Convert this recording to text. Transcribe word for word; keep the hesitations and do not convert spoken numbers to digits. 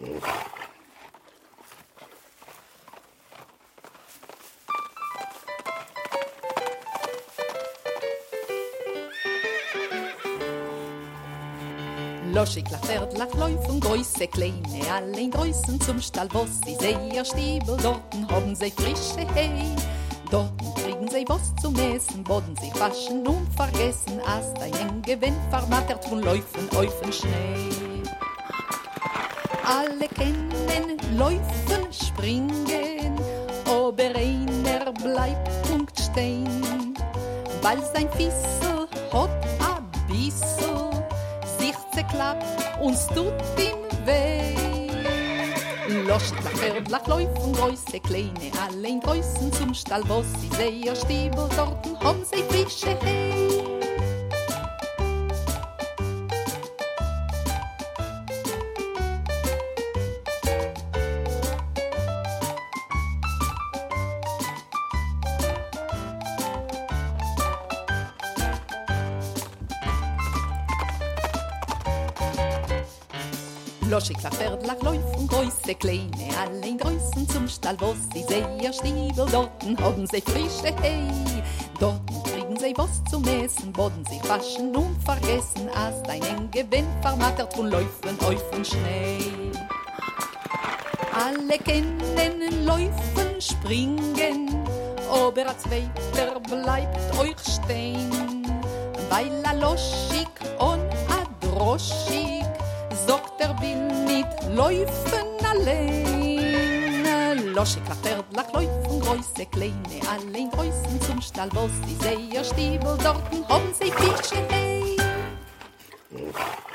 Loschig lach Pferd, lach Läufen, Größe, Kleine, alle in Größen zum Stall, wo sie sehr Stiebel, dorten haben sie frische Hey. Dorten kriegen sie was zum Essen, boden sie waschen und vergessen, als dein Gewinn vermattert von Läufen, Eufen, Schnee. Alle kennen Läufen, springen, aber einer bleibt Punkt stehen, weil sein Fissel hat a bissel klappt, uns tut ihm weh. Loschig lach Pferd, lach Läufen, Größe, Kleine, alle in Größen zum Stall, wo sie sehr Stiebel, dorten haben sie frische Hey. Loschig lach Pferd, lach Läufen, Größe, Kleine, alle in Größen zum Stall, wo sie sehr Stiebel, dorten haben sie frische Hey. Dorten kriegen sie was zum Essen, boden sich waschen und vergessen, als dein Gewinn vermattert von Läufen, Eufen, Schnee. Alle kennen Läufen, springen, aber a Zweiter bleibt euch stehen, weil a Loschig und a Droschig sagt er will nicht laufen allein. Loschig lach Pferd, lach Läufen, Größe, Kleine, alle in Größen zum Stall, wo sie sehr Stiebel, dorten haben sie Fische Hey.